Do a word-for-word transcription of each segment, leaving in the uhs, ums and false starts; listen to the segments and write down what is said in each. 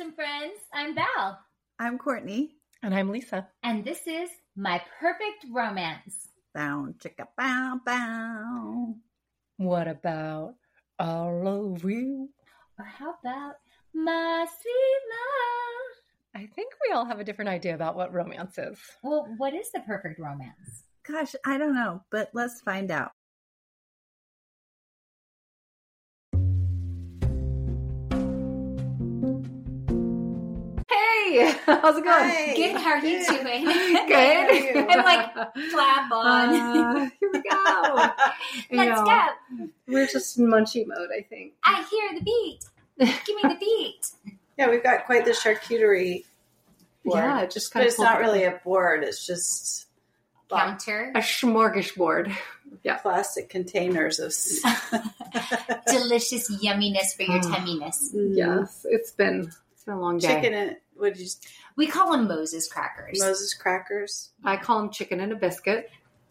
Bosom Friends. I'm Val. I'm Courtney. And I'm Lisa. And this is My Perfect Romance. Bow, chicka, bow, bow. What about all of you? Or how about My Sweet Love? I think we all have a different idea about what romance is. Well, what is the perfect romance? Gosh, I don't know, but let's find out. Hey, how's it going? Hi. Good, how are you Good. doing? Good. I'm like, clap on. Uh, here we go. You Let's know, go. We're just in munchie mode, I think. I hear the beat. Give me the beat. Yeah, we've got quite the charcuterie board. Yeah, it just But kind it's of not really a board. It's just Counter. a smorgasbord. Yeah. plastic containers of. s- Delicious yumminess for your Oh. tumminess. Mm, Yes, it's been it's been a long day. Chicken and would you We call them Moses crackers. Moses crackers? I call them chicken and a biscuit.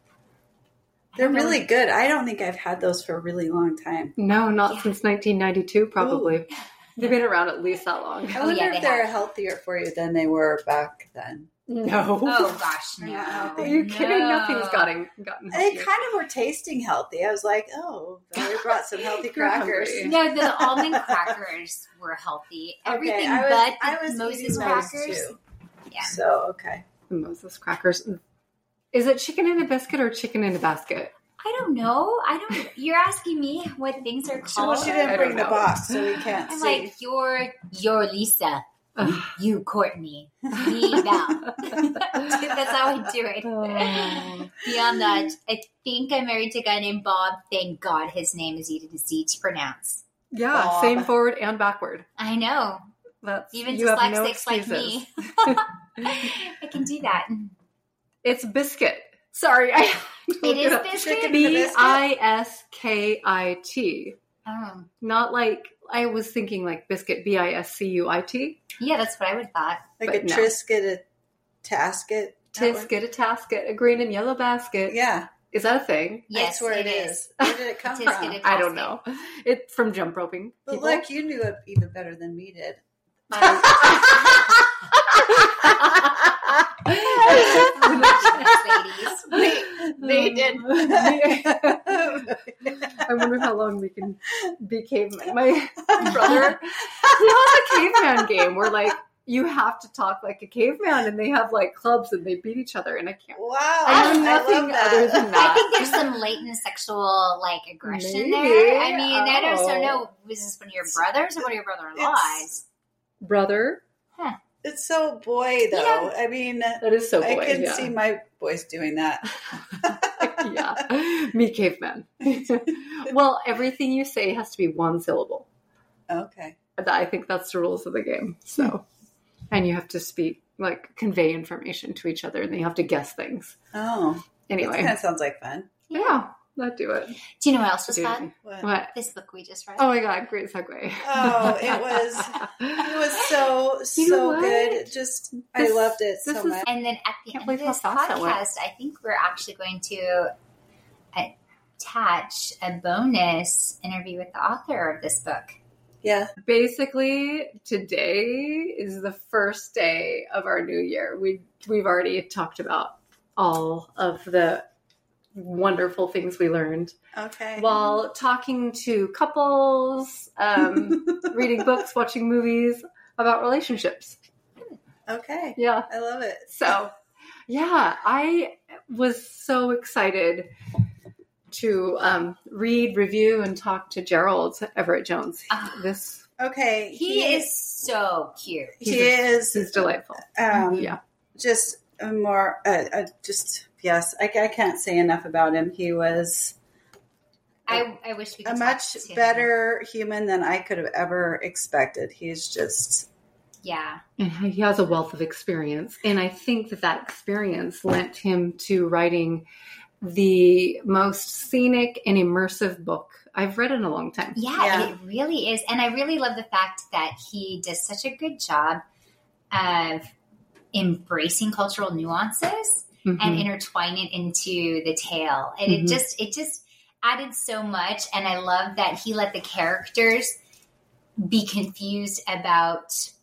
They're don't know. really good. I don't think I've had those for a really long time. No, not Yeah. since nineteen ninety-two, probably. They've been around at least that long. I Oh, wonder yeah, if they they're have. healthier for you than they were back then. No. Oh gosh, no. Yeah, Are you kidding? No. Nothing's gotten gotten They healthier. kind of were tasting healthy. I was like, oh, they brought some healthy You're crackers. hungry. No, the almond crackers were healthy. Everything Okay, I was, but I the was Moses eating those crackers. too. Yeah. So okay. The Moses crackers. Is it chicken in a biscuit or chicken in a basket? I don't know. I don't. You're asking me what things are So called. well, she I didn't don't bring the know. box, so we can't I'm see. like, you're you're Lisa. Ugh. You Courtney. Me Val. That's how I do it. Oh. Beyond that, I think I'm married to a guy named Bob. Thank God his name is easy to pronounce. Yeah, Bob. same forward and backward. I know. That's Even you have no dyslexics like excuses. me. I can do that. It's biscuit. Sorry, I It is biscuit? Chicken B biscuit? I S K I T. Oh. Not like I was thinking like biscuit. B I S C U I T. Yeah, that's what I would have thought. Like But a no. Triscuit, a Tasket. That one? Tisket, a tasket, a green and yellow basket. Yeah, Is that a thing? Yes, that's where it it is. is. Where did it come Tisket, from? a I don't know. It from jump roping. But people. look, you knew it even better than me did. Ladies. They did. I wonder how long we can be cavemen. My brother, he has a caveman game where like you have to talk like a caveman, and they have like clubs and they beat each other, and I can't. Wow, I know I nothing love that. other than that. I think there's some latent sexual like aggression Maybe. there. I mean, I don't Oh. so know. Was this one of your brothers or one of your brother-in-laws? Brother, It's so boy, though. know- I mean, that is so I boy. can yeah. see my boys doing that. yeah, me caveman. Well, everything you say has to be one syllable. Okay. I think that's the rules of the game. So, and you have to speak like convey information to each other, and you have to guess things. Oh, Anyway, that kind of sounds like fun. yeah, let's do it. Do you know what else was Do fun? it. What? What? This book we just read. Oh my god, great segue. Oh, it was it was so You know so what? good. It just I This- loved it this so is- much. And then at the Can't end of believe how this fast that went. podcast, I think we're actually going to attach a bonus interview with the author of this book. Yeah. Basically, today is the first day of our new year. We we've already talked about all of the wonderful things we learned Okay. while talking to couples, um, reading books, watching movies about relationships. Okay. Yeah. I love it. So, yeah, I was so excited to um, read, review, and talk to Gerald Everett Jones. Ah. This Okay. He is so cute. He he's a- is he's delightful. um, Yeah. just a more uh, uh, just yes. I, I can't say enough about him. He was I, I wish we could a talk much to him. better human than I could have ever expected. He's just Yeah. And he has a wealth of experience. And I think that that experience lent him to writing the most scenic and immersive book I've read in a long time. Yeah, Yeah. it really is. And I really love the fact that he does such a good job of embracing cultural nuances Mhm. and intertwine it into the tale. And Mhm. it just it just added so much. And I love that he let the characters be confused about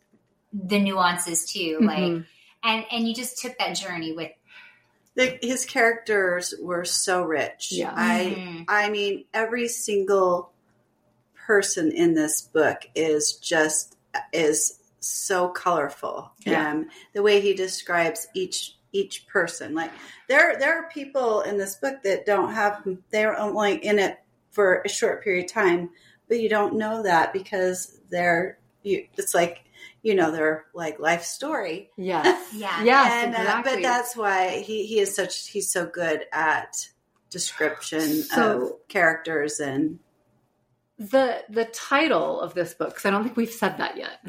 the nuances too. Mhm. Like, and, and you just took that journey with, The, his characters were so rich. Yeah. I Mhm. I mean, every single person in this book is just is so colorful. Yeah. Um, the way he describes each each person, like there there are people in this book that don't have they're only in it for a short period of time, but you don't know that because they're you. It's like you know their like life story. Yes. Yeah. Yes, And, uh, exactly. but that's why he, he is such he's so good at description So- of characters and the the title of this book, because I don't think we've said that yet,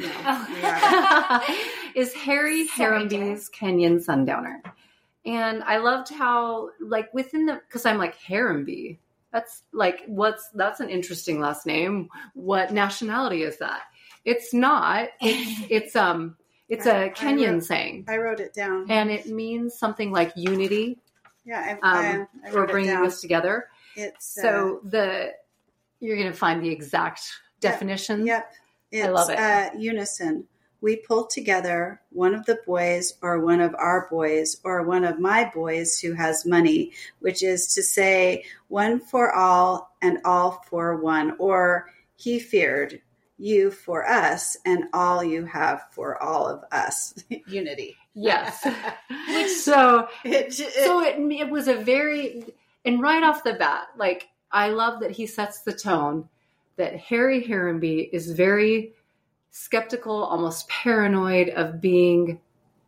Oh. is Harry So Harrenby's Kenyan Sundowner. And I loved how, like, within the, because I'm like, Harrenby, that's like, what's, that's an interesting last name. What nationality is that? It's not. It's, it's, um, it's I- a I Kenyan wrote- saying. I wrote it down. And it means something like unity, Yeah, I, um, I, I or wrote it bringing down. us together. It's uh, So the, you're going to find the exact Yep. definition. Yep, it's, I love it. Uh, unison. We pull together one of the boys, or one of our boys, or one of my boys who has money, which is to say, one for all and all for one, or he feared you for us and all you have for all of us. Unity. Yes. so, It, so it, it was a very, and right off the bat, like, I love that he sets the tone that Harry Harrenby is very skeptical, almost paranoid of being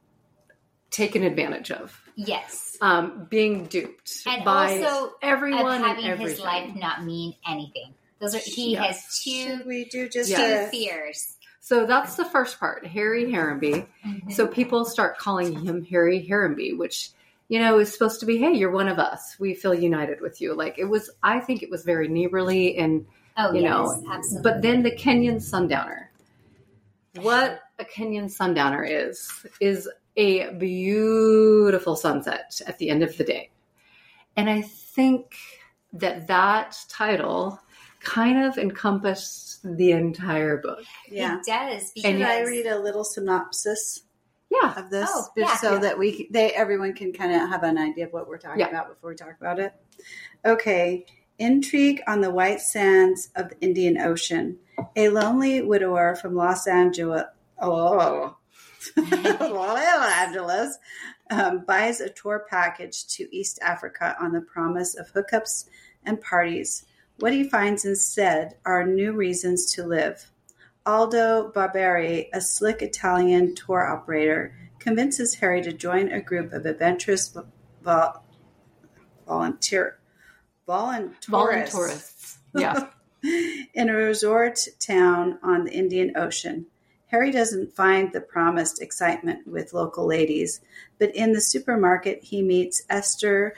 taken advantage of, yes. um, being duped And by also everyone of having and his everything. life not mean anything. Those are, he Yeah. has should two, we do just Yeah. two a, fears. So that's the first part, Harry Harrenby. So people start calling him Harry Harrenby, which, you know, is supposed to be, hey, you're one of us. We feel united with you. Like, it was, I think it was very neighborly and, Oh, you yes, know, absolutely. but then the Kenyan Sundowner. What a Kenyan Sundowner is, is a beautiful sunset at the end of the day. And I think that that title kind of encompassed the entire book. yeah. It does. Should Because I read a little synopsis Yeah. of this, Oh, just yeah. so Yeah. that we they everyone can kind of have an idea of what we're talking Yeah. about before we talk about it? Okay, intrigue on the white sands of the Indian Ocean. A lonely widower from Los Angeles, oh, Los Angeles, um, buys a tour package to East Africa on the promise of hookups and parties. What he finds instead are new reasons to live. Aldo Barberi, a slick Italian tour operator, convinces Harry to join a group of adventurous vol- volunteer voluntourists Voluntourists. Yeah. in a resort town on the Indian Ocean. Harry doesn't find the promised excitement with local ladies, but in the supermarket he meets Esther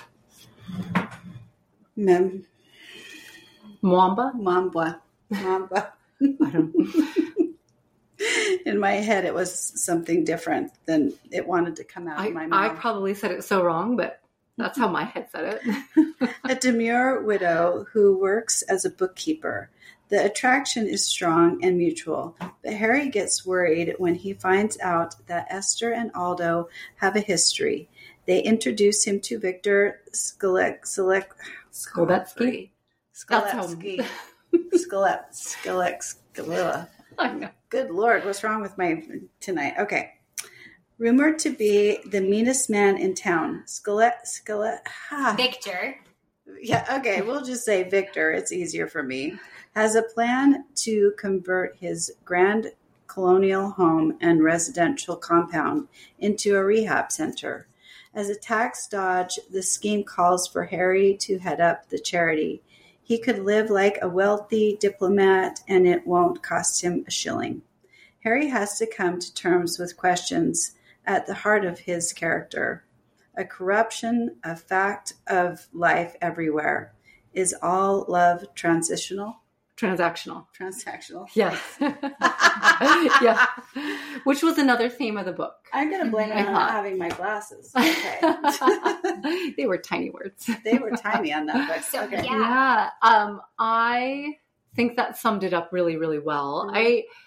Mem- Mwamba? Mamba. Mamba. I don't In my head, it was something different than it wanted to come out I, of my I mouth. probably said it so wrong, but that's how my head said it. A demure widow who works as a bookkeeper. The attraction is strong and mutual, but Harry gets worried when he finds out that Esther and Aldo have a history. They introduce him to Victor Skolek, Skolek, Skolbetsky? That's how- Skoletsky. Skolet, Skolek, Skolila. I know. Good Lord, what's wrong with my tonight? Okay. Rumored to be the meanest man in town, Skelet, Skelet, ah. Victor. Yeah, okay, we'll just say Victor. It's easier for me. Has a plan to convert his grand colonial home and residential compound into a rehab center. As a tax dodge, the scheme calls for Harry to head up the charity. He could live like a wealthy diplomat, and it won't cost him a shilling. Harry has to come to terms with questions at the heart of his character. A corruption, a fact of life everywhere. Is all love transitional? Transactional. Transactional. Yes. Yeah. Which was another theme of the book. I'm going to blame it I on thought. not having my glasses. Okay. They were tiny words. They were tiny on that book. So, Okay. yeah. Yeah. Um, I think that summed it up really, really well. Mhm. I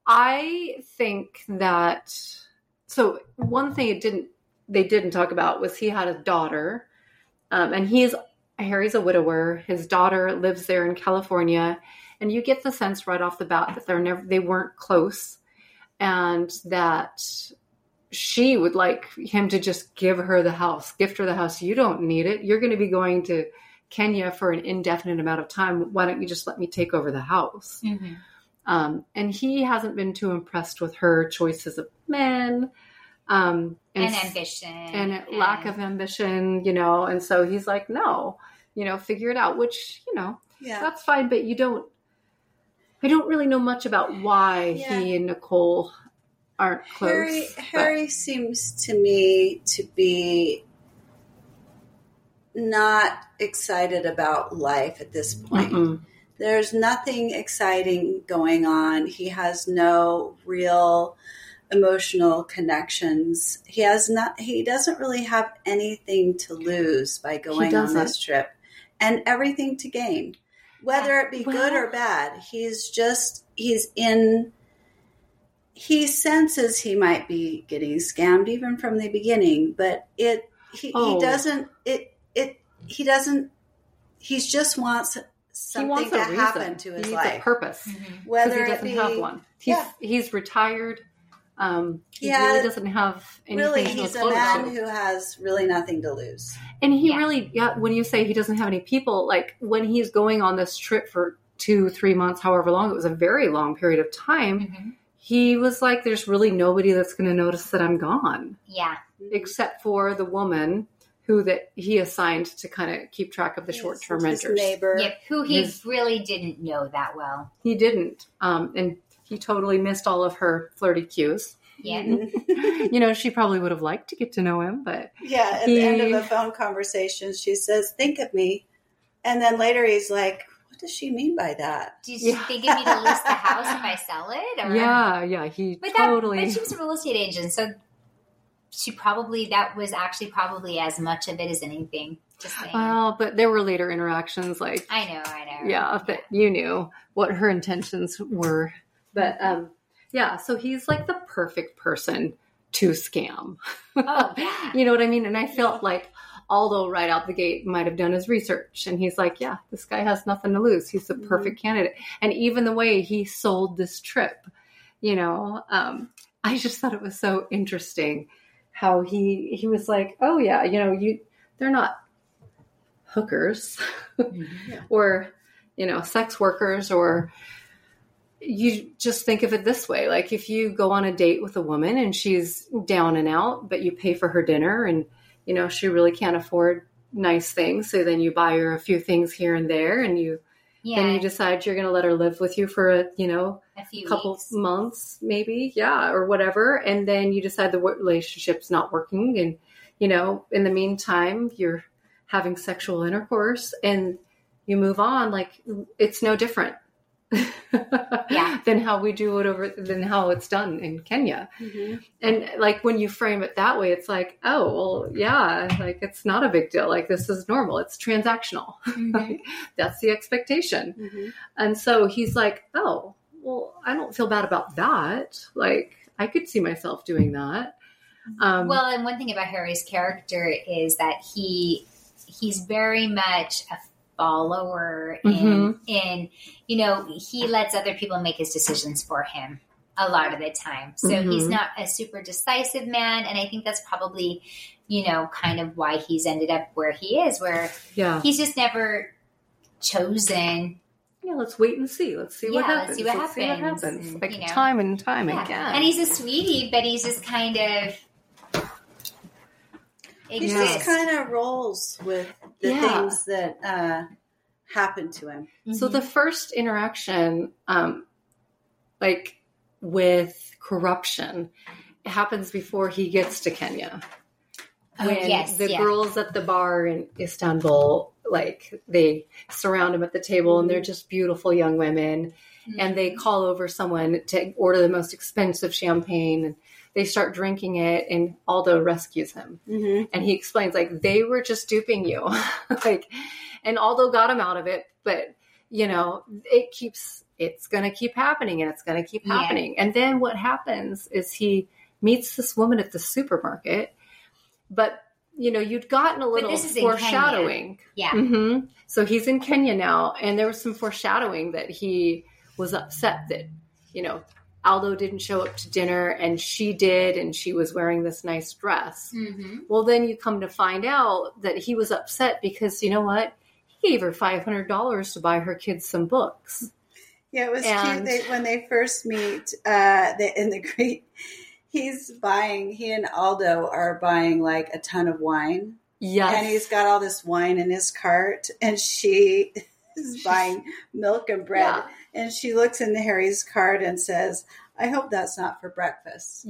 I think that, so one thing it didn't, they didn't talk about was he had a daughter, um, and he's, Harry's a widower. His daughter lives there in California, and you get the sense right off the bat that they're never, they weren't close, and that she would like him to just give her the house, gift her the house. You don't need it. You're going to be going to Kenya for an indefinite amount of time. Why don't you just let me take over the house? Mm-hmm. Um, and he hasn't been too impressed with her choices of men. Um, and, and ambition. And, and lack of ambition, you know. And so he's like, no, you know, figure it out, which, you know, yeah. that's fine. But you don't, I don't really know much about why yeah. he and Nicole aren't close. Harry, Harry seems to me to be not excited about life at this point. Mm-mm. There's nothing exciting going on. He has no real emotional connections. He has not, he doesn't really have anything to lose by going on this trip, and everything to gain, whether it be well, good or bad. He's just, he's in, he senses he might be getting scammed even from the beginning, but it, he, oh. he doesn't, it, it, he doesn't, he just wants something he wants to reason. happen to his he life. A purpose. Mm-hmm. Whether he doesn't it be, have one. He's, yeah. he's retired. Um, he yeah, really doesn't have anything really, to he's a look man to. who has really nothing to lose. And he yeah. really, yeah, when you say he doesn't have any people, like when he's going on this trip for two, three months, however long, it was a very long period of time. Mm-hmm. He was like, there's really nobody that's going to notice that I'm gone. Yeah. Except for the woman who that he assigned to kind of keep track of the yes, short-term renters. His neighbor. Yeah, who he his, really didn't know that well. He didn't. Um, and he totally missed all of her flirty cues. Yeah. You know, she probably would have liked to get to know him, but... Yeah, at he, the end of a phone conversation, she says, think of me. And then later he's like, what does she mean by that? Do you yeah. think of me to list the house if I sell it? Or? Yeah, yeah, he but totally... That, but she was a real estate agent, so she probably, that was actually probably as much of it as anything. Just saying. Well, but there were later interactions, like... I know, I know. Yeah, but you knew what her intentions were. But, um, yeah, so he's like the perfect person to scam. Oh, yeah. You know what I mean? And I felt like... Aldo right out the gate might have done his research, and he's like, yeah, this guy has nothing to lose. He's the perfect mm-hmm. candidate. And even the way he sold this trip, you know, um, I just thought it was so interesting how he, he was like, oh yeah, you know, you, they're not hookers mm-hmm. or, you know, sex workers, or you just think of it this way. Like if you go on a date with a woman and she's down and out, but you pay for her dinner, and you know, she really can't afford nice things. So then you buy her a few things here and there, and you, yeah. then you decide you're going to let her live with you for a, you know, a few couple weeks. months, maybe. Yeah. Or whatever. And then you decide the relationship's not working. And, you know, in the meantime, you're having sexual intercourse and you move on. Like it's no different. Yeah. than how we do it over, than how it's done in Kenya. Mm-hmm. And like, when you frame it that way, it's like, oh, well, yeah, like it's not a big deal. Like this is normal. It's transactional. Mm-hmm. Like, that's the expectation. Mm-hmm. And so he's like, oh, well, I don't feel bad about that. Like I could see myself doing that. Um, well, and one thing about Harry's character is that he, he's very much a follower and, mm-hmm. and, you know, he lets other people make his decisions for him a lot of the time. So mm-hmm. he's not a super decisive man. And I think that's probably, you know, kind of why he's ended up where he is, where yeah. he's just never chosen. Yeah, let's wait and see. Let's see what yeah, happens. Let's see what let's happens. See what happens. And, like you know, time and time yeah. again. And he's a sweetie, but he's just kind of... He just kind of rolls with the yeah. things that uh, happen to him. Mm-hmm. So the first interaction, um, like with corruption, it happens before he gets to Kenya. Oh, when yes, the yeah. girls at the bar in Istanbul, like they surround him at the table, mm-hmm. and they're just beautiful young women, mm-hmm. and they call over someone to order the most expensive champagne, and they start drinking it, and Aldo rescues him. Mm-hmm. And he explains, like, they were just duping you. like, and Aldo got him out of it, but, you know, it keeps it's going to keep happening and it's going to keep Yeah. happening. And then what happens is he meets this woman at the supermarket, but you know, you'd gotten a little this is in foreshadowing. Yeah. Mm-hmm. So he's in Kenya now, and there was some foreshadowing that he was upset that, you know, Aldo didn't show up to dinner and she did, and she was wearing this nice dress. Mm-hmm. Well, then you come to find out that he was upset because, you know what? He gave her five hundred dollars to buy her kids some books. Yeah, it was And- cute they, when they first meet uh, the, in the Greek. He's buying, he and Aldo are buying like a ton of wine. Yes. And he's got all this wine in his cart. And she is buying milk and bread. Yeah. And she looks into Harry's cart and says, I hope that's not for breakfast.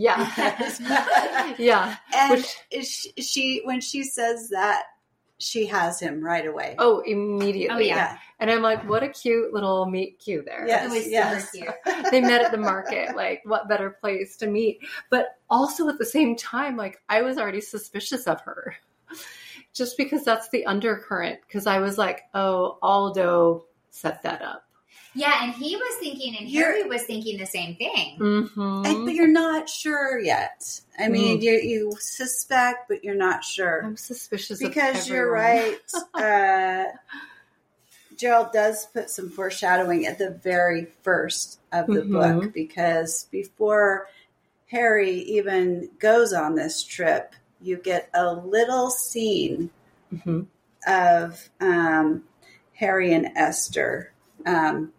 Yeah. Yeah. And Which- she, she, when she says that, she has him right away. Oh, immediately. Oh, yeah. And I'm like, what a cute little meet cute there. Yes, It was super yes. cute. They met at the market. Like, what better place to meet? But also at the same time, like, I was already suspicious of her. Just because that's the undercurrent. Because I was like, oh, Aldo set that up. Yeah, and he was thinking, and You're- Harry was thinking the same thing. Mm-hmm. And, but you're not sure yet. I mean, you you suspect, but you're not sure. I'm suspicious Because of you're everyone. right. Uh, Gerald does put some foreshadowing at the very first of the Mhm. book, because before Harry even goes on this trip, you get a little scene Mm-hmm. of um, Harry and Esther. Um,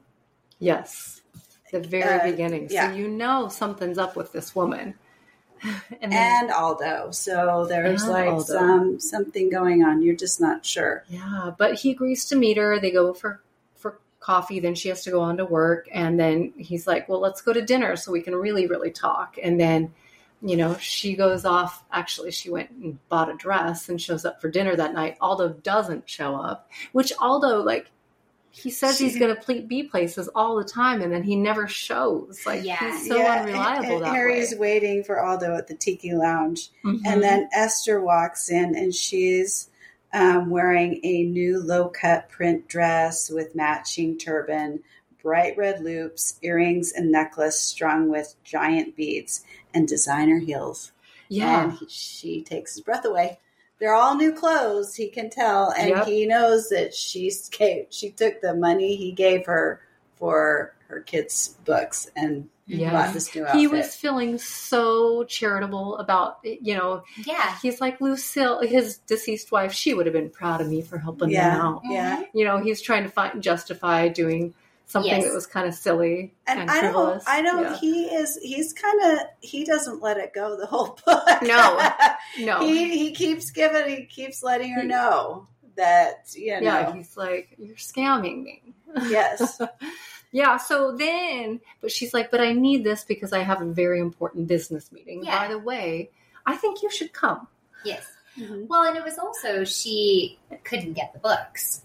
Yes. The very Uh, beginning. yeah. So you know something's up with this woman. And then, and Aldo. So there's And like Aldo. some something going on. You're just not sure. yeah, but he agrees to meet her. They go for, for coffee. Then she has to go on to work. And then he's like, well, let's go to dinner so we can really, really talk. And then, you know, she goes off. Actually, she went and bought a dress and shows up for dinner that night. Aldo doesn't show up, which Aldo, like, he says he's going to be places all the time, and then he never shows. Like, Yeah. he's so Yeah, unreliable and that Harry's way. waiting for Aldo at the Tiki Lounge. Mhm. And then Esther walks in, and she's um, wearing a new low-cut print dress with matching turban, bright red loops, earrings, and necklace strung with giant beads, and designer heels. yeah. And he, she takes his breath away. They're all new clothes, he can tell, and Yep. he knows that she gave, she took the money he gave her for her kids' books and Yes. bought this new outfit. He was feeling so charitable about, you know, Yeah. he's like, Lucille, his deceased wife, she would have been proud of me for helping Yeah. them out. Yeah. You know, he's trying to find justify doing something Yes. that was kind of silly and, And I frivolous. don't, I don't, Yeah. he is, he's kind of, he doesn't let it go the whole book. No. No. he, he keeps giving, he keeps letting her He- know that, you know, Yeah, he's like, you're scamming me. yes. Yeah, so then, but she's like, but I need this because I have a very important business meeting. Yeah. By the way, I think you should come. Yes. Mhm. Well, and it was also she couldn't get the books,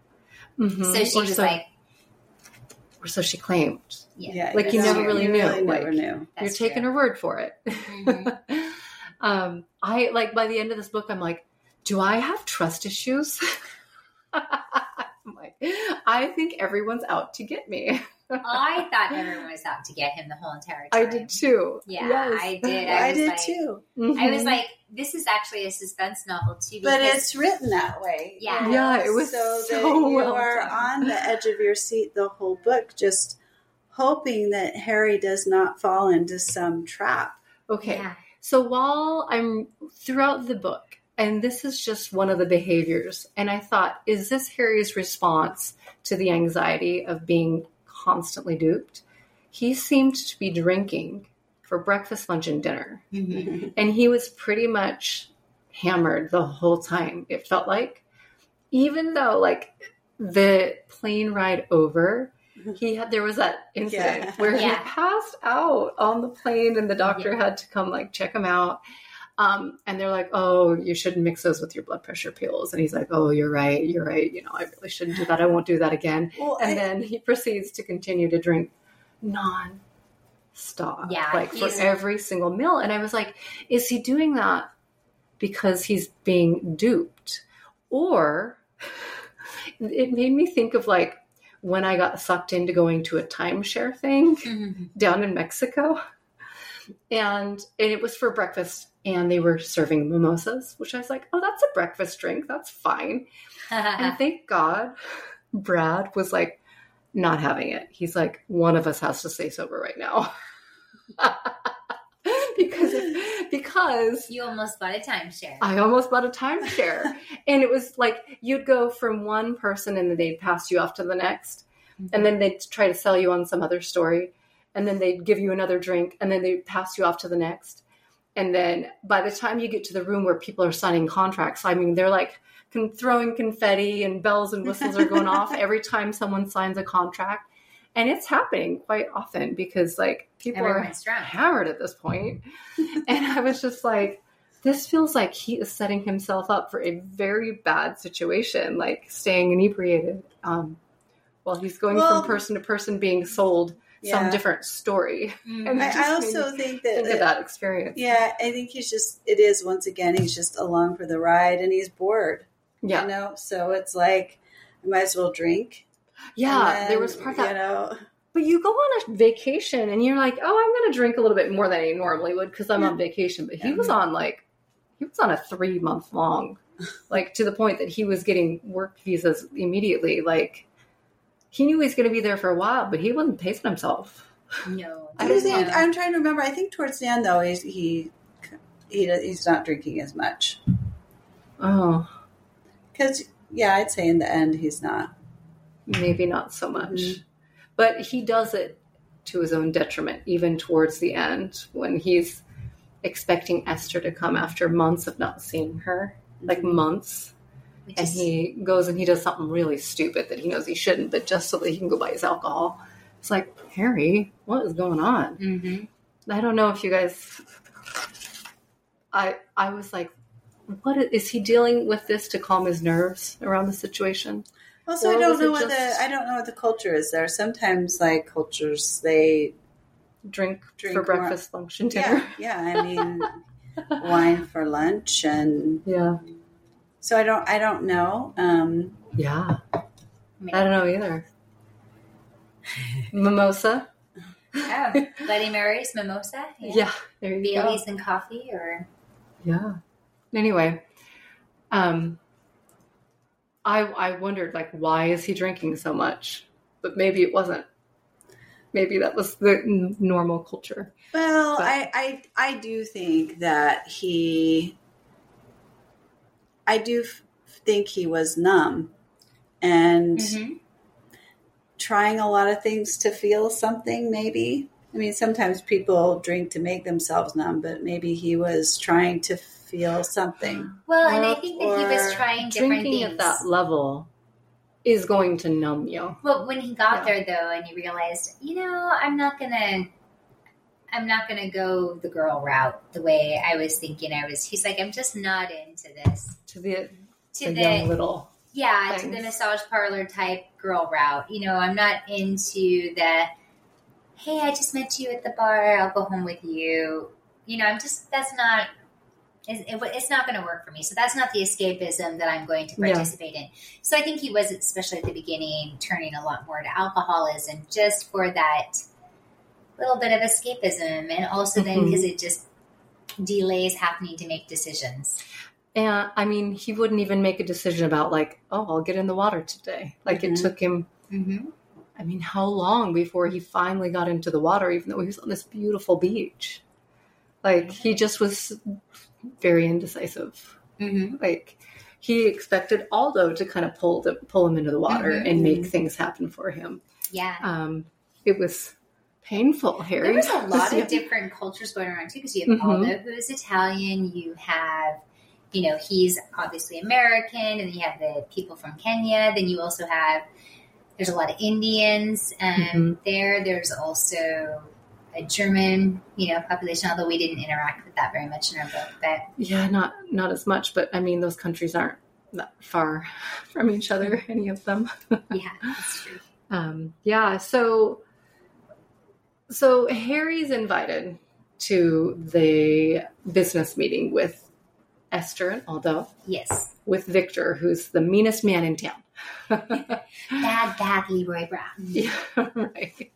Mhm. so she Or was so- like, or so she claimed. "Yeah, Like, you no, never really you knew, Really never like- knew. that's You're taking true." her word for it. Mhm. um, I like by the end of this book, I'm like, do I have trust issues? I'm like, I think everyone's out to get me. I thought everyone was out to get him the whole entire time. I did too. Yeah, Yes. I did. I, I, was did like, too. I was Mhm. like, this is actually a suspense novel too. But because- it's written that way. Yeah. you know, Yeah, it was so, so that you well are done. on the edge of your seat the whole book, just hoping that Harry does not fall into some trap. okay. Yeah. So while I'm throughout the book, and this is just one of the behaviors, and I thought, is this Harry's response to the anxiety of being constantly duped? He seemed to be drinking for breakfast, lunch, and dinner. Mhm. And he was pretty much hammered the whole time, it felt like. Even though, like, the plane ride over, he had, there was that incident Yeah. where Yeah. he passed out on the plane and the doctor had to come, like, check him out. Um, and they're like, oh, you shouldn't mix those with your blood pressure pills. And he's like, oh, you're right. You're right. You know, I really shouldn't do that. I won't do that again. Well, And I- then he proceeds to continue to drink non-stop, Yeah, like for he's- every single meal. And I was like, is he doing that because he's being duped? Or it made me think of like when I got sucked into going to a timeshare thing Mm-hmm. down in Mexico. And, and it was for breakfast, and they were serving mimosas, which I was like, oh, that's a breakfast drink. That's fine. And thank God Brad was like, not having it. He's like, one of us has to stay sober right now. because if, because You almost bought a timeshare. I almost bought a timeshare. And it was like, you'd go from one person and then they'd pass you off to the next. Mm-hmm. And then they'd try to sell you on some other story. And then they'd give you another drink. And then they'd pass you off to the next. And then by the time you get to the room where people are signing contracts, I mean, they're like con- throwing confetti and bells and whistles are going off every time someone signs a contract. And it's happening quite often because like people Everyone's are drunk. hammered at this point. And I was just like, this feels like he is setting himself up for a very bad situation, like staying inebriated um, while he's going Well, from person to person being sold some Yeah. different story. Mhm. And it I, just I made also me think that, think of that experience. yeah, I think he's just, it is once again, he's just along for the ride and he's bored, Yeah. you know? So it's like, I might as well drink. Yeah, And then, there was part of that. You know, But you go on a vacation and you're like, oh, I'm going to drink a little bit more than I normally would because I'm Yeah. on vacation. But he Yeah. was on like, he was on a three month long, like to the point that he was getting work visas immediately. Like he knew he was going to be there for a while, but he wasn't pacing himself. No. I I don't think, know. I'm trying to remember. I think towards the end, though, he's, he, he he's not drinking as much. Oh, Because, yeah, I'd say in the end, he's not. maybe not so much. Mhm. But he does it to his own detriment, even towards the end when he's expecting Esther to come after months of not seeing her, like Mhm. months. Which And is- he goes and he does something really stupid that he knows he shouldn't, but just so that he can go buy his alcohol. It's like, Harry, what is going on? Mhm. I don't know if you guys. I I was like, what is, is he dealing with this to calm his nerves around the situation? Also, Or I don't was know it what just- the I don't know what the culture is there. Sometimes, like cultures, they Drink, Drink for more. breakfast, lunch, and dinner. yeah, yeah. I mean, wine for lunch, and Yeah, so I don't I don't know. Um, yeah. I mean, I don't know either. Mimosa. oh, Bloody Mary's, mimosa. Yeah, there you go. Baileys and coffee, or Yeah. Anyway, um, I I wondered like why is he drinking so much? But maybe it wasn't. Maybe that was the n- normal culture. well, But- I, I I do think that he. I do f- think he was numb, and Mhm. trying a lot of things to feel something. Maybe I mean sometimes people drink to make themselves numb, but maybe he was trying to feel something. well, and I Well, think that he was or trying different Drinking things. at that level is going to numb you. Well, when he got Yeah. there though, and he realized, you know, I'm not gonna, I'm not gonna go the girl route the way I was thinking I was. He's like, I'm just not into this. To the, To the the, young little. yeah, to things. the massage parlor type girl route. You know, I'm not into the, hey, I just met you at the bar. I'll go home with you. You know, I'm just that's not. It, it, it's not going to work for me. So that's not the escapism that I'm going to Yeah. participate in. So I think he was, especially at the beginning, turning a lot more to alcoholism just for that little bit of escapism. And also then Mhm. because it just delays happening to make decisions. And I mean, he wouldn't even make a decision about like, oh, I'll get in the water today. Like Mhm. it took him. Mm-hmm. I mean, how long before he finally got into the water, even though he was on this beautiful beach? Like he just was very indecisive. Mm-hmm. Like he expected Aldo to kind of pull the, pull him into the water Mhm. and make things happen for him. Yeah. Um, it was painful, Harry. There was a lot Yeah. of different cultures going around too, because you have Mhm. Aldo, who is Italian. You have, you know, he's obviously American, and then you have the people from Kenya. Then you also have, there's a lot of Indians um, Mhm. there. There's also a German, you know, population. Although we didn't interact with that very much in our book, but Yeah, not not as much, but I mean, those countries aren't that far from each other, any of them. yeah, that's true. Um, yeah, so so Harry's invited to the business meeting with Esther and Aldo, Yes. with Victor, who's the meanest man in town. Bad, bad Leroy Brown. Yeah, right.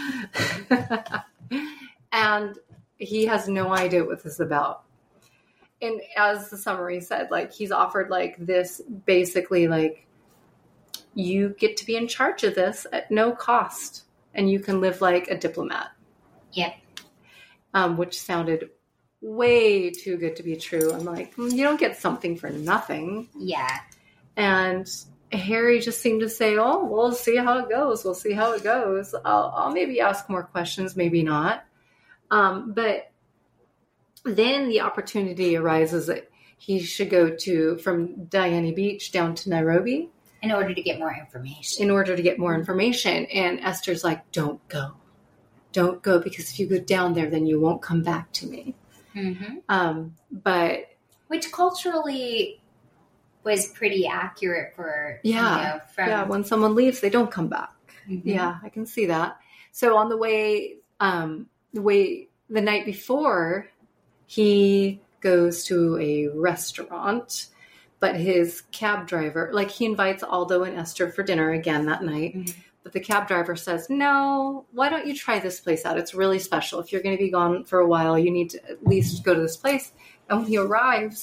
And he has no idea what this is about. And as the summary said, like, he's offered like this, basically like, you get to be in charge of this at no cost, and you can live like a diplomat. Yep. Um, which sounded way too good to be true. I'm like, mm, you don't get something for nothing. Yeah. And Harry just seemed to say, oh, we'll see how it goes. We'll see how it goes. I'll, I'll maybe ask more questions, maybe not. Um, but then the opportunity arises that he should go to, from Diani Beach down to Nairobi. In order to get more information. In order to get more information. And Esther's like, don't go. Don't go, because if you go down there, then you won't come back to me. Mm-hmm. Um, but... Which culturally was pretty accurate for, Yeah. you know, from... Yeah, when someone leaves, they don't come back. Mm-hmm. Yeah, I can see that. So on the way, um, the way, the night before, he goes to a restaurant, but his cab driver, like, he invites Aldo and Esther for dinner again that night. Mm-hmm. But the cab driver says, no, why don't you try this place out? It's really special. If you're going to be gone for a while, you need to at least go to this place. And when he arrives,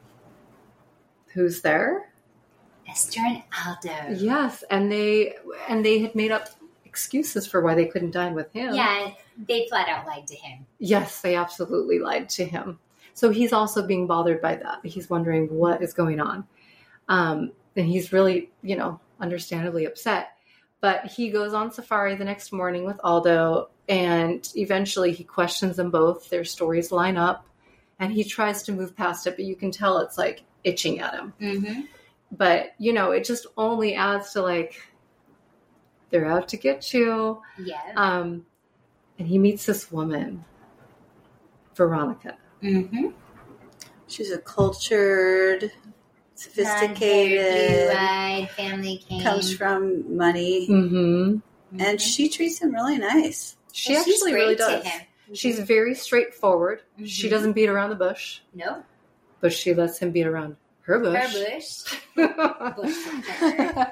who's there? Esther and Aldo. Yes, and they and they had made up excuses for why they couldn't dine with him. Yeah, they flat out lied to him. Yes, they absolutely lied to him. So he's also being bothered by that. He's wondering what is going on. Um, and he's really, you know, understandably upset. But he goes on safari the next morning with Aldo, and eventually he questions them both. Their stories line up, and he tries to move past it, but you can tell it's like itching at him. Mm-hmm. But, you know, it just only adds to, like, they're out to get you. Yeah. Um, and he meets this woman, Veronica. Mm-hmm. She's a cultured, sophisticated, blue-eyed family came. comes from money, Mm-hmm. Mm-hmm. and she treats him really nice. She Well, she's actually great really to does. him. She's very straightforward. Mhm. She doesn't beat around the bush, No, but she lets him beat around her bush. her bush. Bush for her.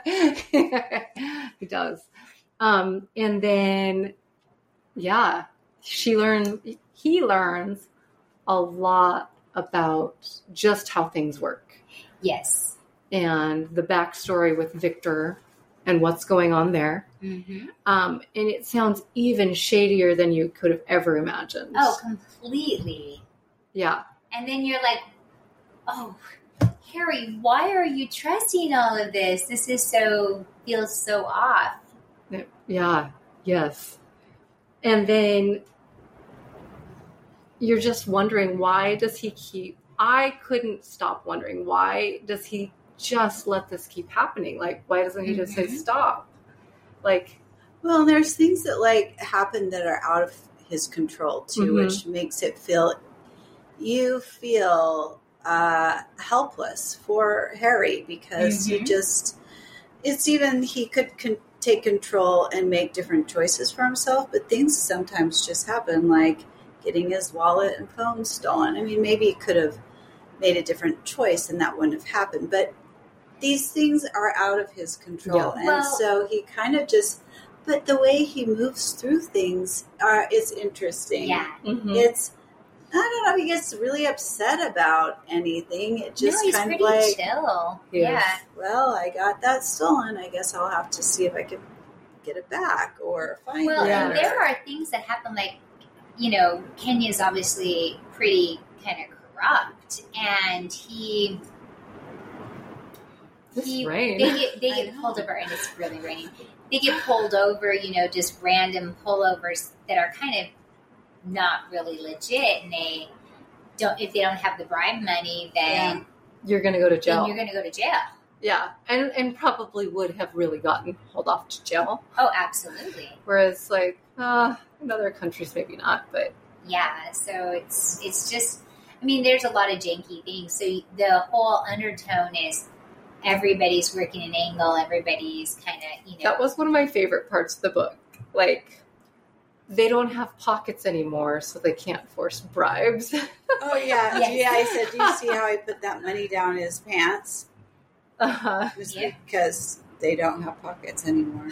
He does. Um, and then, yeah, she learns, he learns a lot about just how things work Yes. and the backstory with Victor and what's going on there. Mm-hmm. Um, and it sounds even shadier than you could have ever imagined. Oh, completely. Yeah. And then you're like, oh, Harry, why are you trusting all of this? This is so, feels so off. Yeah. Yes. And then you're just wondering, why does he keep, I couldn't stop wondering, why does he just let this keep happening? Like, why doesn't he just say Mhm. stop? Like, Well, there's things that like happen that are out of his control too, Mhm. which makes it feel you feel uh, helpless for Harry because you Mhm. just it's even he could con- take control and make different choices for himself, but things sometimes just happen, like getting his wallet and phone stolen. I mean, maybe he could have made a different choice and that wouldn't have happened, but these things are out of his control. Yeah. And Well- so he kind of just, but the way he moves through things are, is interesting. Yeah. mhm. It's, I don't know, he gets really upset about anything. It just no, he's kind of pretty like, chill. He is. Yeah. well, I got that stolen. I guess I'll have to see if I can get it back or find Well, it. Yeah. and there are things that happen, like, you know, Kenya's obviously pretty kind of corrupt, and he, This he rain. they get they I get know. pulled over, and it's really raining. They get pulled over, you know, just random pullovers that are kind of not really legit, and they don't. If they don't have the bribe money, then, You're going to go to then jail. you're going to go to jail. Yeah. And, and probably would have really gotten hauled off to jail. Oh, absolutely. Whereas, like, uh, in other countries, maybe not, but Yeah, so it's it's just, I mean, there's a lot of janky things. So the whole undertone is everybody's working an angle, everybody's kind of, you know. that was one of my favorite parts of the book. Like, they don't have pockets anymore, so they can't force bribes. Oh, yeah. Yes. Yeah, I said, do you see how I put that money down his pants? uh-huh. Just Yeah. because they don't have pockets anymore.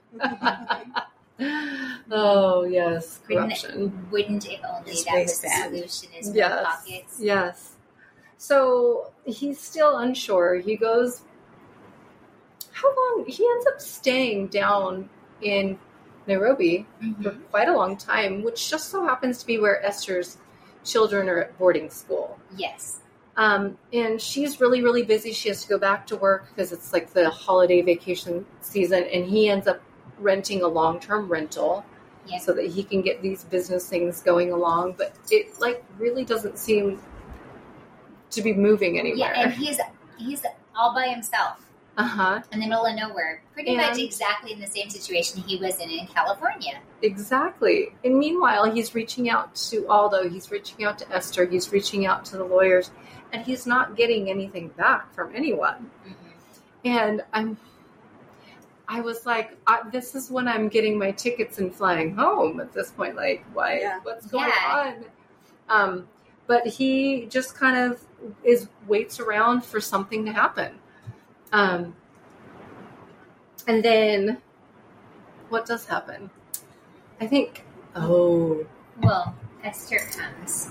Oh, yes. Wouldn't, Corruption. wouldn't if only His that was the waistband. solution is no Yes. pockets. Yes. So he's still unsure. He goes, how long? He ends up staying down in Nairobi Mhm. for quite a long time, which just so happens to be where Esther's children are at boarding school. Yes. Um, and she's really, really busy. She has to go back to work because it's like the holiday vacation season, and he ends up renting a long-term rental Yeah. so that he can get these business things going along. But it like really doesn't seem to be moving anywhere. Yeah, and he's he's all by himself Uh-huh. in the middle of nowhere, pretty And- much exactly in the same situation he was in in California. Exactly. And meanwhile, he's reaching out to Aldo, he's reaching out to Esther, he's reaching out to the lawyers, and he's not getting anything back from anyone. Mm-hmm. And I'm, I was like, I, this is when I'm getting my tickets and flying home at this point. Like, why? Yeah. What's going Yeah. on? Um, but he just kind of is waits around for something to happen. Um, and then what does happen? I think, oh, Well, Esther comes.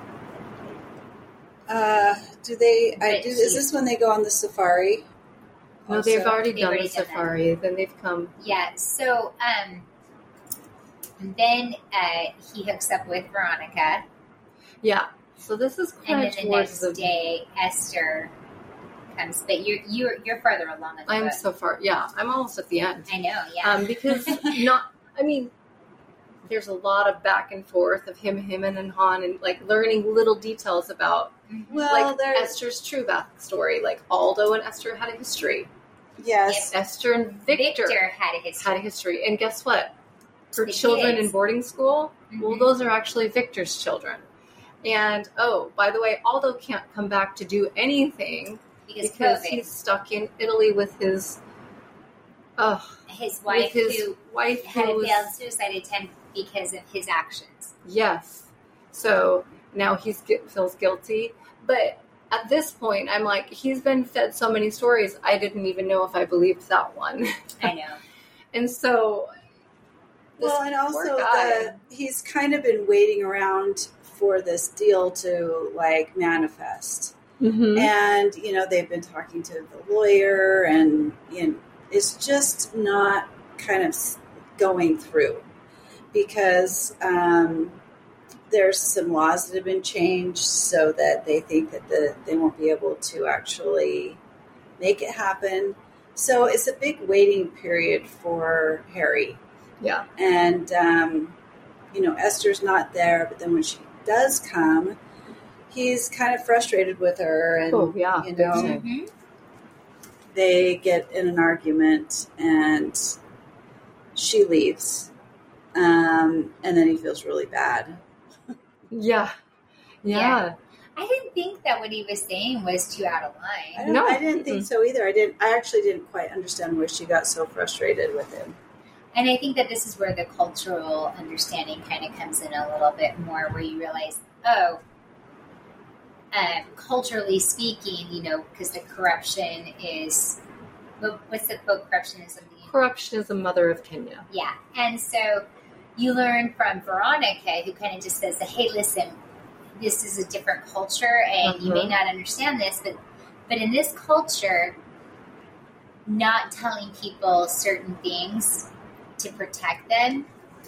Uh, do they? I But do. he- Is this when they go on the safari? no, they've Also? already They've done already the done that. safari. Then they've come. Yeah, so um, then uh, he hooks up with Veronica, Yeah. So this is and kind then of the towards next the. day Esther comes. But you're you're you're further along in the I'm book. so far. Yeah, I'm almost at the end. I know, yeah. Um, because not. I mean, there's a lot of back and forth of him, him, and Han, and like learning little details about Mhm. Well, like there's Esther's true backstory. Like Aldo and Esther had a history. yes. Esther and Victor, Victor had a history. had a history. And guess what? Her The children kids. in boarding school, well, Mhm. those are actually Victor's children. And oh, by the way, Aldo can't come back to do anything because, because COVID. he's stuck in Italy with his, uh, His with wife his who wife had a who was- failed suicide attempt because of his actions. Yes. So now he feels guilty. But at this point, I'm like, he's been fed so many stories, I didn't even know if I believed that one. I know. And so. this Well, and poor also guy- the, he's kind of been waiting around for this deal to like manifest. Mhm. And you know they've been talking to the lawyer, and you know, it's just not kind of going through because um, there's some laws that have been changed so that they think that the, they won't be able to actually make it happen. So it's a big waiting period for Harry, Yeah. and um, you know Esther's not there, but then when she does come, he's kind of frustrated with her, and Oh, yeah, you big know time. Mhm. they get in an argument, and she leaves, um, and then he feels really bad. Yeah. Yeah. Yeah. I didn't think that what he was saying was too out of I, line. don't, No. I didn't think so either. I didn't. I actually didn't quite understand why she got so frustrated with him. And I think that this is where the cultural understanding kind of comes in a little bit more, where you realize, oh, um, culturally speaking, you know, because the corruption is, what- what's the quote? Corruption is something. Corruption is the mother of Kenya. Yeah. And so you learn from Veronica, who kind of just says, that, hey, listen, this is a different culture and you may Mhm. not understand this, but but in this culture, not telling people certain things to protect them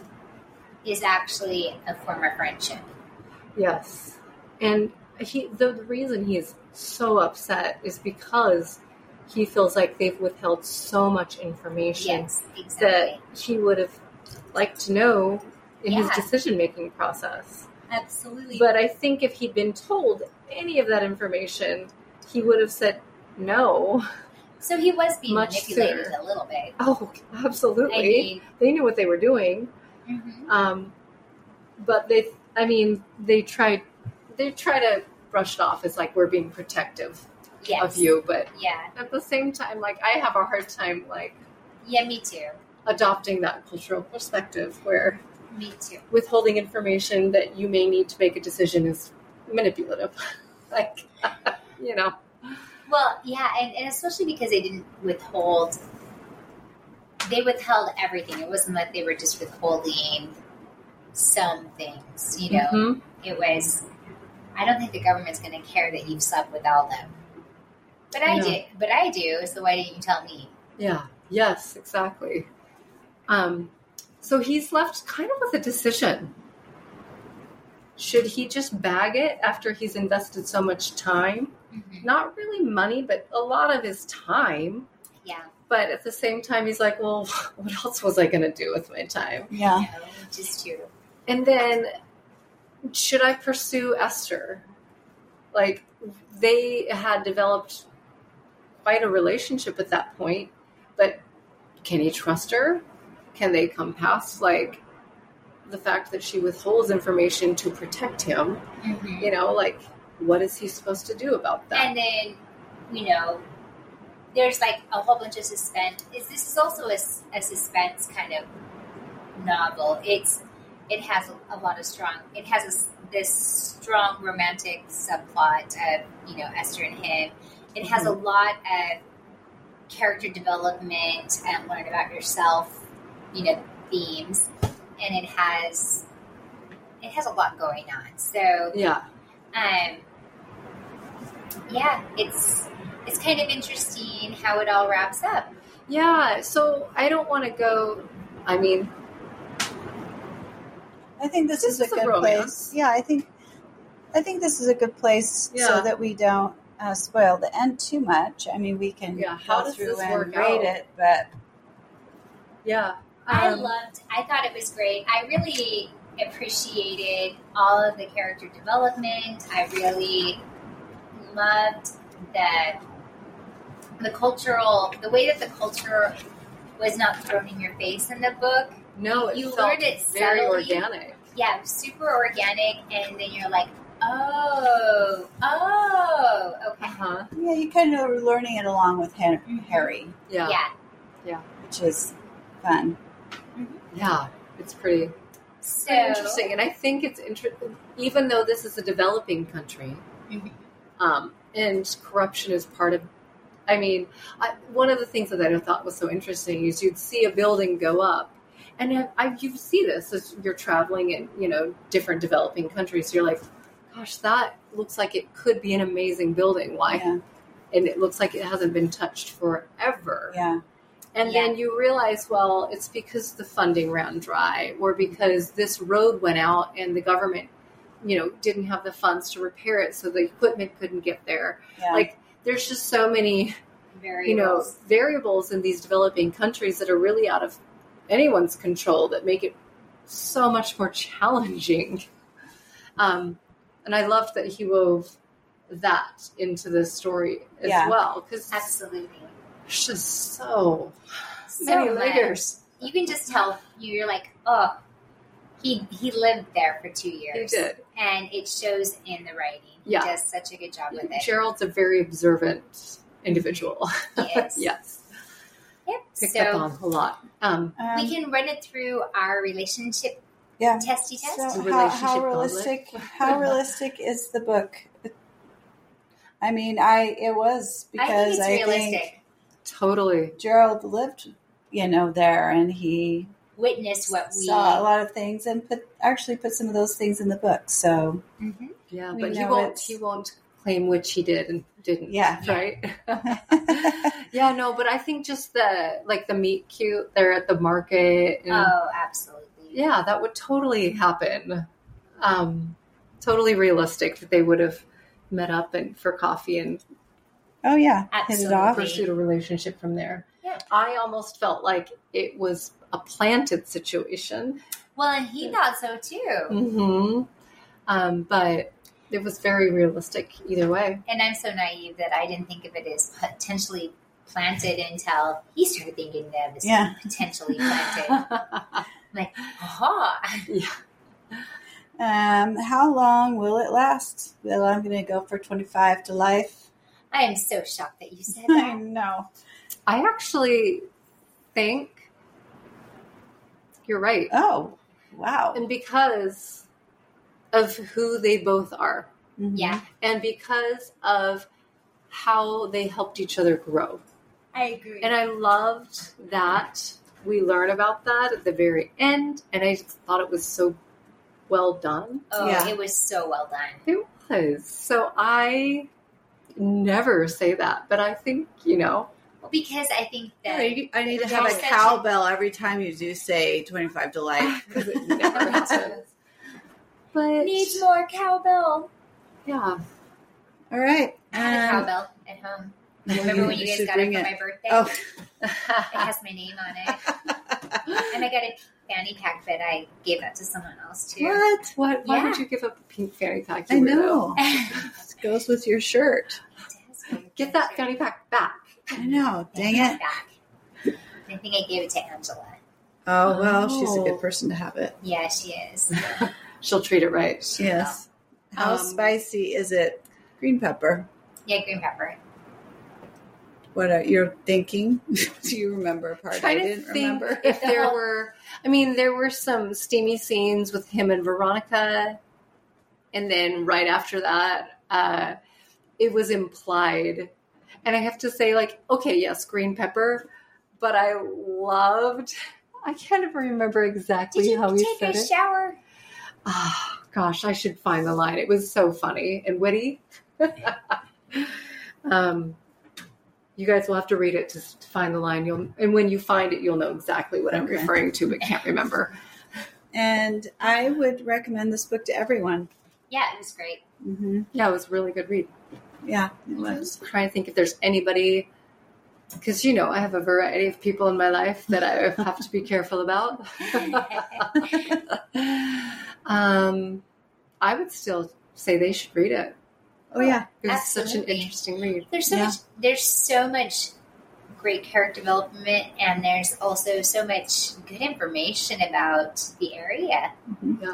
is actually a form of friendship. Yes. And he the, the reason he's so upset is because he feels like they've withheld so much information Yes, exactly. that he would have liked to know in his Yeah. decision-making process. Absolutely. But I think if he'd been told any of that information, he would have said no. so he was being Much manipulated sooner. a little bit. Oh, absolutely. I mean, They knew what they were doing. mhm. Um, but they, I mean, they tried, they try to brush it off as like we're being protective yes. of you. But Yeah. at the same time, like I have a hard time like Yeah, me too. adopting that cultural perspective where Me too. withholding information that you may need to make a decision is manipulative. Like, you know. Well, yeah, and, and especially because they didn't withhold they withheld everything. It wasn't that they were just withholding some things, you know. Mhm. It was, I don't think the government's going to care that you've slept with all them. But I No. did. But I do. So why didn't you tell me? Yeah. Yes, exactly. Um, so he's left kind of with a decision. Should he just bag it after he's invested so much time? Mm-hmm. Not really money, but a lot of his time. Yeah. But at the same time, he's like, well, what else was I going to do with my time? Yeah. No, which is true. And then, should I pursue Esther? Like, they had developed quite a relationship at that point, but can he trust her? Can they come past, like, the fact that she withholds information to protect him? Mm-hmm. You know, like, what is he supposed to do about that? And then, you know, there's like a whole bunch of suspense. Is this is also a, a suspense kind of novel? It's it has a, a lot of strong. It has a, this strong romantic subplot of, you know, Esther and him. It has a lot of character development and learn about yourself, you know, themes, and it has it has a lot going on. So Yeah. um, yeah, it's it's kind of interesting how it all wraps up. Yeah. So I don't want to go, I mean, I think this, This is a is a good romance. place. Yeah, I think I think this is a good place Yeah. so that we don't uh, spoil the end too much. I mean, we can Yeah, how go does through this and work rate out? it, but yeah. I Um, loved. I thought it was great. I really appreciated all of the character development. I really loved the the cultural, the way that the culture was not thrown in your face in the book. No, it You felt learned it very subtly. organic. Yeah, super organic, and then you're like, oh, oh, okay, Uh-huh. yeah, you kind of are learning it along with Hen- Mhm. Harry, Yeah. yeah. which is fun. Yeah. It's pretty, So pretty interesting. And I think it's interesting, even though this is a developing country, Mhm. um, and corruption is part of, I mean, I, one of the things that I thought was so interesting is you'd see a building go up. And I, I, you see this as you're traveling in, you know, different developing countries. You're like, gosh, that looks like it could be an amazing building. Why? Yeah, And it looks like it hasn't been touched forever. yeah, And Yeah. then you realize, well, it's because the funding ran dry, or because this road went out and the government, you know, didn't have the funds to repair it, so the equipment couldn't get there. yeah. Like, there's just so many, variables. you know, variables in these developing countries that are really out of anyone's control that make it so much more challenging. Um, and I loved that he wove that into the story as Yeah. well, because Absolutely. there's just so So many much. layers. You can just tell. You're like, oh, he he lived there for two He years. did. And it shows in the writing. Yeah. He does such a good job with it. Gerald's a very observant individual. Yes. Yes. Yep. Picked So up on a lot. Um, Um, we can run it through our relationship yeah. testy test. So how, Relationship how gauntlet. realistic? How realistic is the book? I mean, I it was I think because it's I, realistic. think totally. Gerald lived, you know, there, and he Witness what we saw a lot of things, and put actually put some of those things in the book. So Mhm. Yeah, We but he know won't. it's- He won't claim which he did and didn't. Yeah. Right. Yeah. No, but I think just the like the meet cute there at the market. And, Oh, absolutely. yeah, that would totally happen. Um, totally realistic that they would have met up and for coffee and oh yeah, hit it Absolutely. off. pursued a relationship from there. Yeah. I almost felt like it was a planted situation. Well, and he thought so too. Mm-hmm. Um, but it was very realistic either way. And I'm so naive that I didn't think of it as potentially planted until he started thinking that it was Yeah. potentially planted. I'm like, aha. Yeah. Um, how long will it last? Well, I'm going to go for twenty-five to life. I am so shocked that you said I that. know. I actually think you're right. Oh, wow. And because of who they both are, Mhm. Yeah, and because of how they helped each other grow. I agree. And I loved that we learn about that at the very end, and I just thought it was so well done. Oh, Yeah. it was so well done. It was. So I never say that, but I think, you know, Well, because I think Yeah, that you- I need to there's have a such cowbell every time you do say twenty-five to life. because it never happens. But needs more cowbell. yeah. All right. I have a Um, cowbell at home. well, Remember when you guys should got it bring for my birthday? Oh. It has my name on it. And I got a fanny pack, but I gave that to someone else too. What? What? Why Yeah. would you give up a pink fanny pack? I You know. weirdo? It goes with your shirt. Get that fanny pack back. I know. Dang it. Back. I think I gave it to Angela. Oh, well, she's a Oh. good person to have it. Yeah, she is. She'll treat it right. Yes. How Um, spicy is it? Green pepper. Yeah, green pepper. What are you're thinking? Do you remember a part I Trying to didn't think remember? if there were. I mean, there were some steamy scenes with him and Veronica, and then right after that, uh, it was implied. And I have to say, like, okay, yes, green pepper, but I loved. I can't even remember exactly Did you how he take said a it. shower? Oh, gosh, I should find the line. It was so funny and witty. um, you guys will have to read it to, to find the line. You'll, and when you find it, you'll know exactly what I'm Okay. referring to, but can't remember. And I would recommend this book to everyone. Yeah, it was great. Mm-hmm. Yeah, it was a really good read. Yeah, it I was. was trying to think if there's anybody, because, you know, I have a variety of people in my life that I have to be careful about. um, I would still say they should read it. Oh, yeah. It's such an Absolutely. interesting read. There's so Yeah. much. There's so much great character development, and there's also so much good information about the area. Yeah.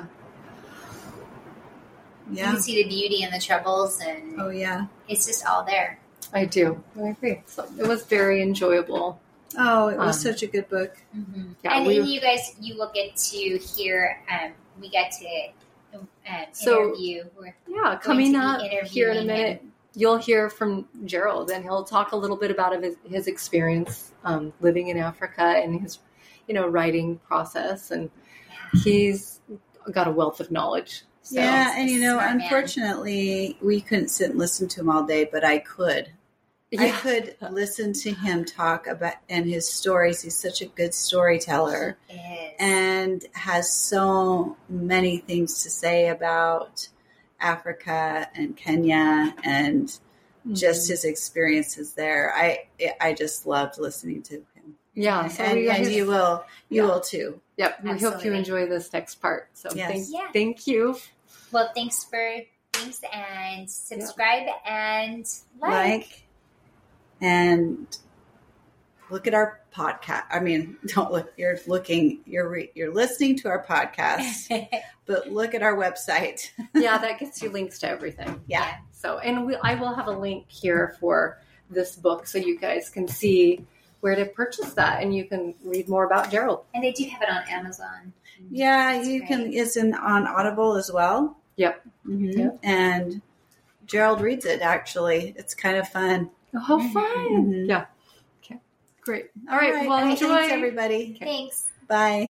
You Yeah. can see the beauty and the troubles, and Oh, yeah. it's just all there. I do. I agree. So it was very enjoyable. Oh, it was Um, such a good book. Mm-hmm. Yeah, and we- then you guys, you will get to hear. Um, we got to um, So- interview. We're Yeah, coming to be up here in a interviewing minute, you'll hear from Gerald, and he'll talk a little bit about his, his experience um, living in Africa and his, you know, writing process, and he's got a wealth of knowledge. So, Yeah, and you know, Smart man. unfortunately, we couldn't sit and listen to him all day, but I could. I yeah. could listen to him talk about and his stories. He's such a good storyteller It is. and has so many things to say about Africa and Kenya and just his experiences there. I I just loved listening to him. yeah. So and, we, and you will you Yeah. will too. Yep. We hope you Absolutely. enjoy this next part. So Yes. thank, Yeah. thank you. Well, thanks for thanks and subscribe and like. Like and look at our podcast. I mean, don't look. You're looking. You're re, you're listening to our podcast, but look at our website. Yeah, that gets you links to everything. Yeah. So, and we, I will have a link here for this book so you guys can see where to purchase that, and you can read more about Gerald. And they do have it on Amazon. Yeah, That's you great. can. It's in on Audible as well. Yep. Mm-hmm. Yep. And Gerald reads it. Actually, it's kind of fun. Oh, how fun! Mhm. Yeah. Okay. Great. All right. Well, Well, enjoy. thanks, everybody. Thanks. Bye.